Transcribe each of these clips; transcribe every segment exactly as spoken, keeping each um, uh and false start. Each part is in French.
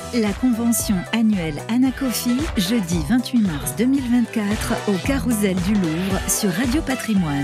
La convention annuelle Anacofi, jeudi vingt-huit mars deux mille vingt-quatre, au Carrousel du Louvre sur Radio Patrimoine.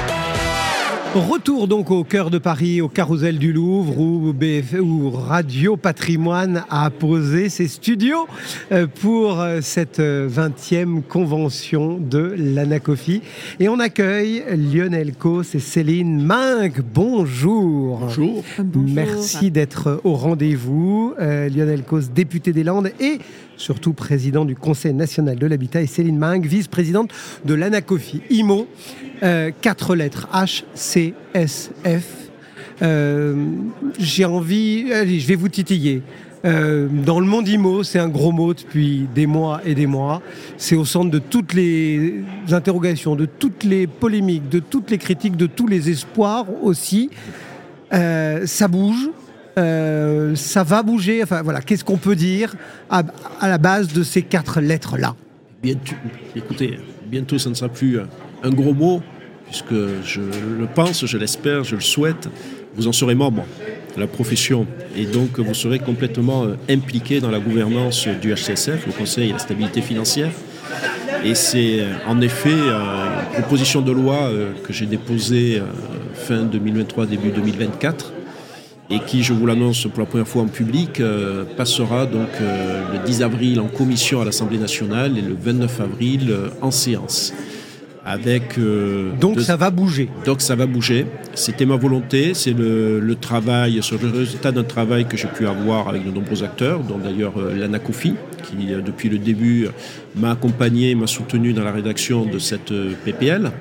Retour donc au cœur de Paris, au Carrousel du Louvre, où, B F, où Radio Patrimoine a posé ses studios pour cette vingtième convention de l'Anacofi. Et on accueille Lionel Causse et Céline Minck. Bonjour. Bonjour. Bonjour. Merci d'être au rendez-vous. Euh, Lionel Causse, député des Landes et surtout président du Conseil national de l'habitat, et Céline Minck, vice-présidente de l'Anacofi. I M O, euh, quatre lettres, H C S F. Euh, j'ai envie, allez, je vais vous titiller. Euh, dans le monde I M O, c'est un gros mot depuis des mois et des mois. C'est au centre de toutes les interrogations, de toutes les polémiques, de toutes les critiques, de tous les espoirs aussi. Euh, ça bouge. Euh, ça va bouger. Enfin voilà, qu'est-ce qu'on peut dire à, à la base de ces quatre lettres-là? Bientôt, écoutez, bientôt ça ne sera plus un gros mot, puisque je le pense, je l'espère, je le souhaite. Vous en serez membre de la profession et donc vous serez complètement impliqué dans la gouvernance du H C S F, le Conseil et la stabilité financière. Et c'est en effet une proposition de loi que j'ai déposée fin deux mille vingt-trois, début deux mille vingt-quatre. Et qui, je vous l'annonce pour la première fois en public, euh, passera donc euh, le dix avril en commission à l'Assemblée nationale et le vingt-neuf avril euh, en séance. Avec, euh, donc deux... ça va bouger. Donc ça va bouger. C'était ma volonté, c'est le, le travail, sur le résultat d'un travail que j'ai pu avoir avec de nombreux acteurs, dont d'ailleurs euh, l'Anacofi, qui euh, depuis le début m'a accompagné, m'a soutenu dans la rédaction de cette euh, P P L.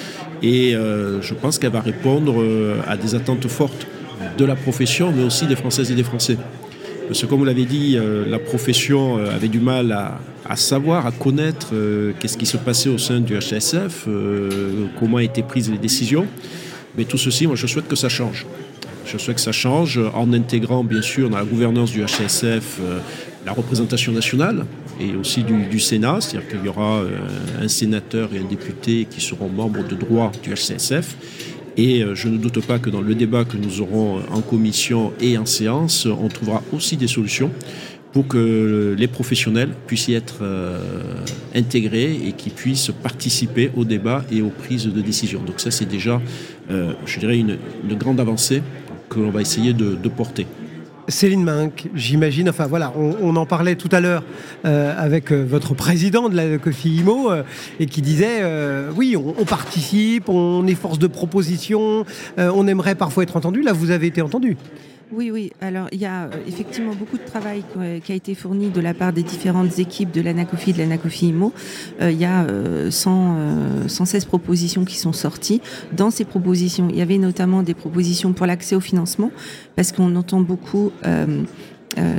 Et euh, je pense qu'elle va répondre euh, à des attentes fortes de la profession, mais aussi des Françaises et des Français. Parce que comme vous l'avez dit, euh, la profession euh, avait du mal à, à savoir, à connaître euh, qu'est-ce qui se passait au sein du H C S F, euh, comment étaient prises les décisions. Mais tout ceci, moi je souhaite que ça change. Je souhaite que ça change en intégrant bien sûr dans la gouvernance du H C S F euh, la représentation nationale et aussi du, du Sénat, c'est-à-dire qu'il y aura euh, un sénateur et un député qui seront membres de droit du H C S F. Et je ne doute pas que dans le débat que nous aurons en commission et en séance, on trouvera aussi des solutions pour que les professionnels puissent y être euh, intégrés et qu'ils puissent participer au débat et aux prises de décision. Donc ça, c'est déjà, euh, je dirais, une, une grande avancée que l'on va essayer de, de porter. Céline Minck, j'imagine, enfin voilà, on, on en parlait tout à l'heure euh, avec euh, votre président de la Cofi I M O euh, et qui disait euh, oui, on, on participe, on est force de proposition, euh, on aimerait parfois être entendu. Là, vous avez été entendu. Oui, oui. Alors, il y a euh, effectivement beaucoup de travail euh, qui a été fourni de la part des différentes équipes de l'Anacofi et de l'Anacofi I M O. Euh, il y a euh, cent, euh, cent seize propositions qui sont sorties. Dans ces propositions, il y avait notamment des propositions pour l'accès au financement, parce qu'on entend beaucoup euh, euh,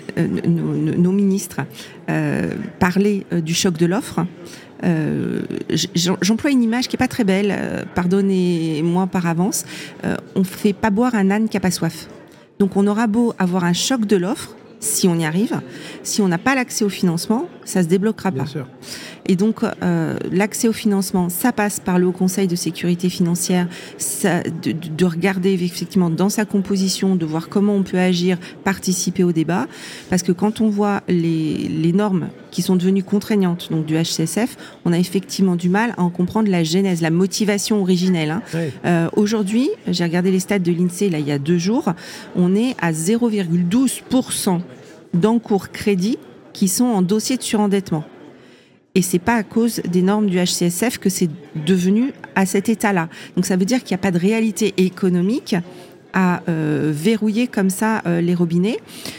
nos, nos ministres euh, parler euh, du choc de l'offre. Euh, j'emploie une image qui est pas très belle, euh, pardonnez-moi par avance. Euh, on fait pas boire un âne qui a pas soif. Donc on aura beau avoir un choc de l'offre, si on y arrive, si on n'a pas l'accès au financement, ça se débloquera Bien pas. sûr. Et donc euh, l'accès au financement, ça passe par le Haut Conseil de sécurité financière, ça, de, de regarder effectivement dans sa composition, de voir comment on peut agir, participer au débat, parce que quand on voit les, les normes qui sont devenues contraignantes, donc du H C S F, on a effectivement du mal à en comprendre la genèse, la motivation originelle. Hein. Oui. Euh, aujourd'hui, j'ai regardé les stats de l'INSEE là il y a deux jours, on est à zéro virgule douze pour cent d'encours crédits qui sont en dossier de surendettement. Et c'est pas à cause des normes du H C S F que c'est devenu à cet état-là. Donc ça veut dire qu'il n'y a pas de réalité économique à euh, verrouiller comme ça euh, les robinets.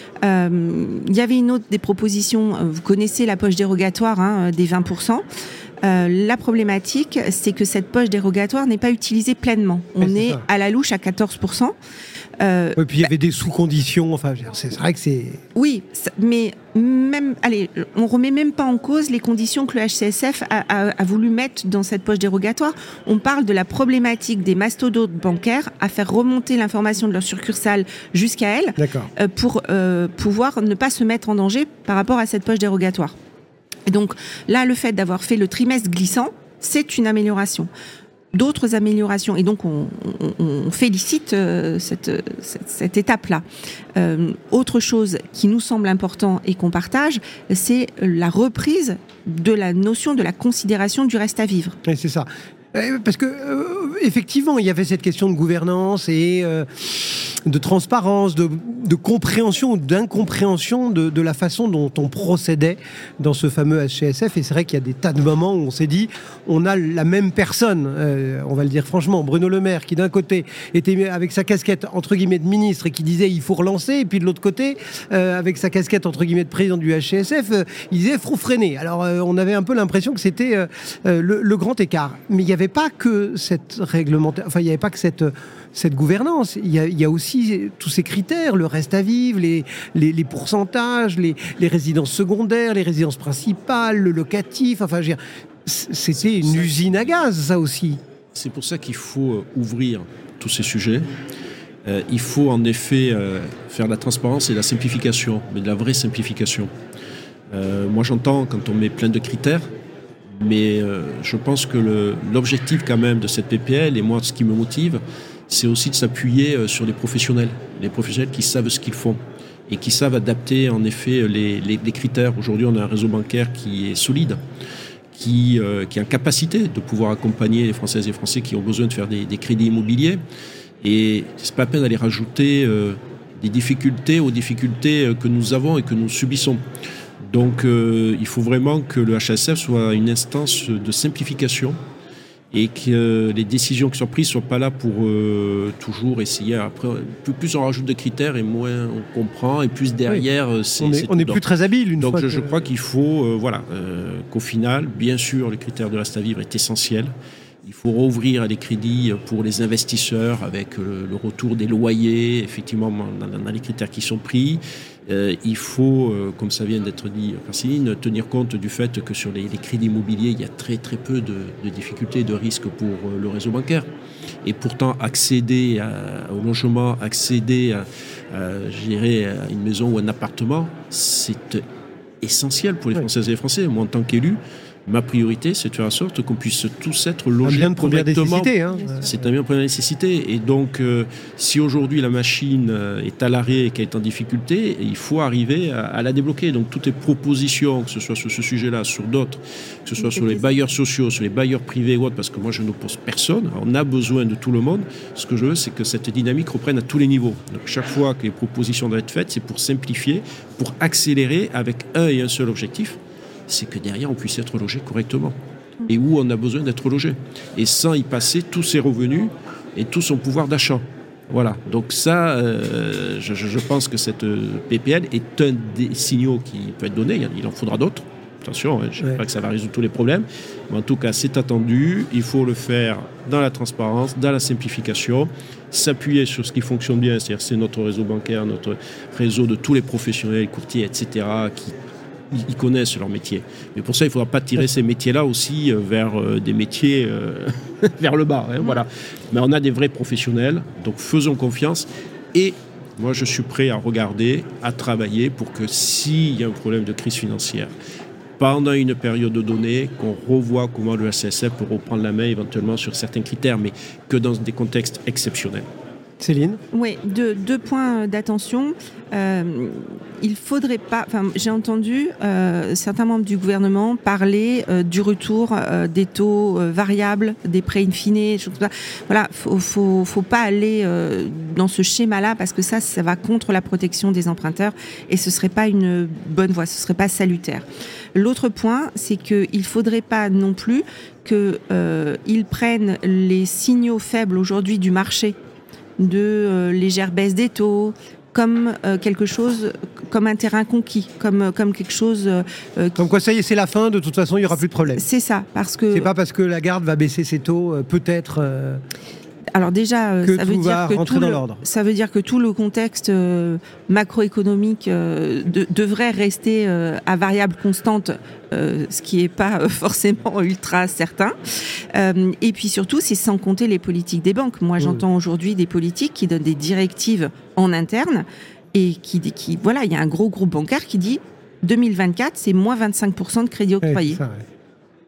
Euh, il y avait une autre des propositions, euh, vous connaissez la poche dérogatoire hein, des vingt pour cent. Euh, la problématique, c'est que cette poche dérogatoire n'est pas utilisée pleinement. On ouais, est ça. à la louche à quatorze pour cent. Euh, Et puis il y avait des sous-conditions, enfin c'est vrai que c'est... Oui, mais même, allez, on remet même pas en cause les conditions que le H C S F a, a, a voulu mettre dans cette poche dérogatoire. On parle de la problématique des mastodontes bancaires à faire remonter l'information de leur succursale jusqu'à elles euh, pour euh, pouvoir ne pas se mettre en danger par rapport à cette poche dérogatoire. Et donc là, le fait d'avoir fait le trimestre glissant, c'est une amélioration. d'autres améliorations. Et donc, on, on, on félicite euh, cette, cette, cette étape-là. Euh, autre chose qui nous semble important et qu'on partage, c'est la reprise de la notion de la considération du reste à vivre. Et c'est ça. Parce que euh, effectivement, il y avait cette question de gouvernance et euh, de transparence, de, de compréhension ou d'incompréhension de, de la façon dont on procédait dans ce fameux H C S F. Et c'est vrai qu'il y a des tas de moments où on s'est dit, on a la même personne, euh, on va le dire franchement, Bruno Le Maire, qui d'un côté était avec sa casquette entre guillemets de ministre et qui disait il faut relancer, et puis de l'autre côté, euh, avec sa casquette entre guillemets de président du H C S F, euh, il disait faut freiner. Alors euh, on avait un peu l'impression que c'était euh, le, le grand écart. Mais il y avait pas que cette réglementation, enfin il n'y avait pas que cette, cette gouvernance, il y, a, il y a aussi tous ces critères, le reste à vivre, les, les, les pourcentages, les, les résidences secondaires, les résidences principales, le locatif, enfin je veux dire, c'était une usine à gaz ça aussi. C'est pour ça qu'il faut ouvrir tous ces sujets. Euh, il faut en effet euh, faire de la transparence et de la simplification, mais de la vraie simplification. Euh, moi j'entends quand on met plein de critères, mais euh, je pense que le, l'objectif quand même de cette P P L, et moi ce qui me motive, c'est aussi de s'appuyer euh, sur les professionnels, les professionnels qui savent ce qu'ils font et qui savent adapter en effet les, les, les critères. Aujourd'hui on a un réseau bancaire qui est solide, qui, euh, qui a une capacité de pouvoir accompagner les Françaises et les Français qui ont besoin de faire des, des crédits immobiliers, et c'est pas la peine d'aller rajouter euh, des difficultés aux difficultés que nous avons et que nous subissons. Donc euh, il faut vraiment que le H S F soit une instance de simplification et que euh, les décisions qui sont prises ne soient pas là pour euh, toujours essayer. Après, plus, plus on rajoute de critères et moins on comprend, et plus derrière, oui. c'est, on est, c'est on est plus très habile une Donc fois. Donc je, je que... crois qu'il faut, euh, voilà, euh, qu'au final, bien sûr, le critère de reste à vivre est essentiel. Il faut rouvrir les crédits pour les investisseurs avec le, le retour des loyers, effectivement, dans, dans les critères qui sont pris. Euh, il faut, euh, comme ça vient d'être dit par Céline, tenir compte du fait que sur les, les crédits immobiliers, il y a très très peu de, de difficultés, de risques pour euh, le réseau bancaire. Et pourtant, accéder à, au logement, accéder à, à, je dirais, à une maison ou un appartement, c'est essentiel pour les Françaises et les Français. Moi, en tant qu'élu, ma priorité, c'est de faire en sorte qu'on puisse tous être logés un bien de première nécessité. Hein. C'est un bien de première nécessité. Et donc, euh, si aujourd'hui la machine euh, est à l'arrêt et qu'elle est en difficulté, il faut arriver à, à la débloquer. Donc, toutes les propositions, que ce soit sur ce sujet-là, sur d'autres, que ce soit sur les bailleurs sociaux, sur les bailleurs privés ou autres, parce que moi, je n'oppose personne. On a besoin de tout le monde. Ce que je veux, c'est que cette dynamique reprenne à tous les niveaux. Donc, chaque fois que les propositions doivent être faites, c'est pour simplifier, pour accélérer avec un et un seul objectif, c'est que derrière, on puisse être logé correctement. Et où on a besoin d'être logé. Et sans y passer tous ses revenus et tout son pouvoir d'achat. Voilà. Donc ça, euh, je, je pense que cette P P L est un des signaux qui peut être donné. Il en faudra d'autres. Attention, je ne dis pas que ça va résoudre tous les problèmes. Mais en tout cas, c'est attendu. Il faut le faire dans la transparence, dans la simplification, s'appuyer sur ce qui fonctionne bien. C'est-à-dire c'est notre réseau bancaire, notre réseau de tous les professionnels, courtiers, et cetera, qui ils connaissent leur métier. Mais pour ça, il ne faudra pas tirer ces métiers-là aussi vers euh, des métiers euh, vers le bas. Hein, mmh. Voilà. Mais on a des vrais professionnels, donc faisons confiance. Et moi, je suis prêt à regarder, à travailler pour que s'il y a un problème de crise financière, pendant une période donnée, qu'on revoie comment le H C S F peut reprendre la main éventuellement sur certains critères, mais que dans des contextes exceptionnels. Céline ? Oui, deux, deux points d'attention. Euh, il faudrait pas. Enfin, j'ai entendu euh, certains membres du gouvernement parler euh, du retour euh, des taux euh, variables, des prêts in fine. Voilà, faut, faut, faut pas aller euh, dans ce schéma-là parce que ça, ça va contre la protection des emprunteurs et ce serait pas une bonne voie, ce serait pas salutaire. L'autre point, c'est qu'il faudrait pas non plus que euh, ils prennent les signaux faibles aujourd'hui du marché, de euh, légère baisse des taux, comme euh, quelque chose, comme un terrain conquis, comme, comme quelque chose... Euh, qui... Comme quoi, ça y est, c'est la fin, de toute façon, il n'y aura plus de problème. C'est ça, parce que... C'est pas parce que Lagarde va baisser ses taux, euh, peut-être... Euh... Alors déjà, euh, ça, veut dire que tout le, ça veut dire que tout le contexte euh, macroéconomique euh, de, devrait rester euh, à variable constante, euh, ce qui n'est pas euh, forcément ultra certain. Euh, et puis surtout, c'est sans compter les politiques des banques. Moi, j'entends mmh. aujourd'hui des politiques qui donnent des directives en interne et qui, qui voilà, il y a un gros groupe bancaire qui dit deux mille vingt-quatre, c'est moins vingt-cinq pour cent de crédits octroyés. Ouais, c'est ça, ouais.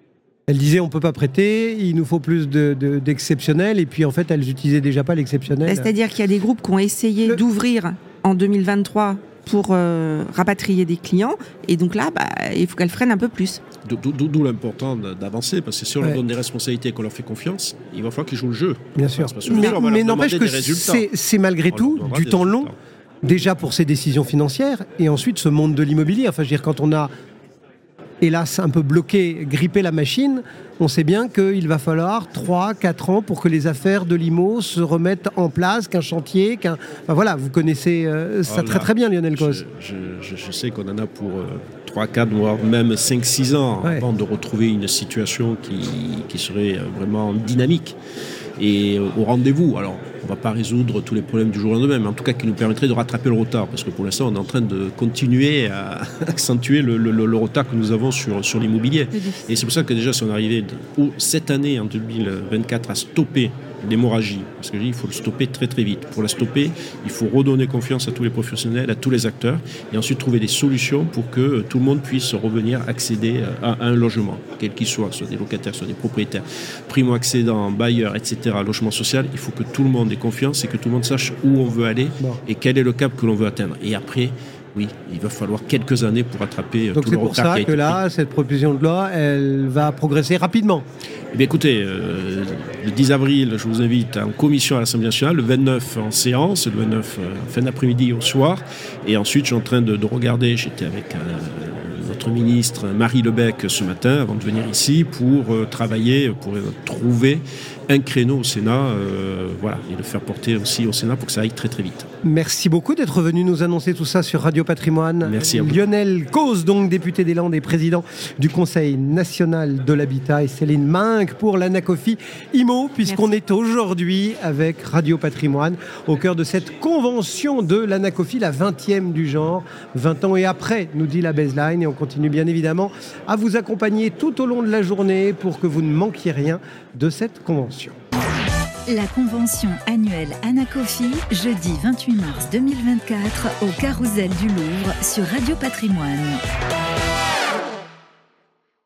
Elle disait on ne peut pas prêter, il nous faut plus de, de, d'exceptionnel, et puis en fait elles n'utilisaient déjà pas l'exceptionnel. Bah, c'est-à-dire qu'il y a des groupes qui ont essayé Le... d'ouvrir en deux mille vingt-trois pour euh, rapatrier des clients, et donc là, bah, il faut qu'elles freinent un peu plus. D'où, d'où l'important d'avancer, parce que si on ouais. leur donne des responsabilités et qu'on leur fait confiance, il va falloir qu'ils jouent le jeu. Bien sûr. Mais, mais n'empêche que c'est, c'est malgré tout du temps long, déjà pour ces décisions financières, et ensuite ce monde de l'immobilier. Enfin, je veux dire, quand on a hélas un peu bloqué, grippé la machine, on sait bien qu'il va falloir trois quatre ans pour que les affaires de l'I M O se remettent en place, qu'un chantier, qu'un... Enfin, voilà, vous connaissez euh, ça oh très très bien, Lionel Cauze. Je, je, je sais qu'on en a pour euh, trois quatre, voire même cinq six ans ouais. avant de retrouver une situation qui, qui serait vraiment dynamique et euh, au rendez-vous. Alors, on ne va pas résoudre tous les problèmes du jour au lendemain, mais en tout cas qui nous permettrait de rattraper le retard, parce que pour l'instant on est en train de continuer à accentuer le, le, le retard que nous avons sur, sur l'immobilier. Et c'est pour ça que déjà si on arrivait cette année en deux mille vingt-quatre à stopper l'hémorragie, parce que je dis il faut le stopper très très vite. Pour la stopper, il faut redonner confiance à tous les professionnels, à tous les acteurs, et ensuite trouver des solutions pour que tout le monde puisse revenir accéder à, à un logement, quel qu'il soit, soit des locataires, soit des propriétaires, primo-accédants, bailleurs, et cetera, logement social. Il faut que tout le monde ait confiance et que tout le monde sache où on veut aller bon. et quel est le cap que l'on veut atteindre. Et après, oui, il va falloir quelques années pour rattraper Donc tout le retard. Donc c'est pour ça que là, cette proposition de loi, elle va progresser rapidement. Eh bien, écoutez, euh, le dix avril, je vous invite en commission à l'Assemblée nationale, le vingt-neuf en séance, le vingt-neuf euh, fin d'après-midi au soir. Et ensuite, je suis en train de, de regarder, j'étais avec euh, notre ministre Marie Lebec ce matin, avant de venir ici, pour euh, travailler, pour euh, trouver un créneau au Sénat, euh, voilà, et le faire porter aussi au Sénat pour que ça aille très très vite. Merci beaucoup d'être venu nous annoncer tout ça sur Radio Patrimoine. Merci à vous. Lionel Cauze, donc député des Landes et président du Conseil national de l'habitat, et Céline Minck pour l'Anacofi I M O, puisqu'on Merci. est aujourd'hui avec Radio Patrimoine au cœur de cette convention de l'Anacofi, la vingtième du genre, vingt ans et après, nous dit la baseline, et on continue bien évidemment à vous accompagner tout au long de la journée pour que vous ne manquiez rien de cette convention. La convention annuelle Anacofi, jeudi vingt-huit mars deux mille vingt-quatre, au Carrousel du Louvre sur Radio Patrimoine.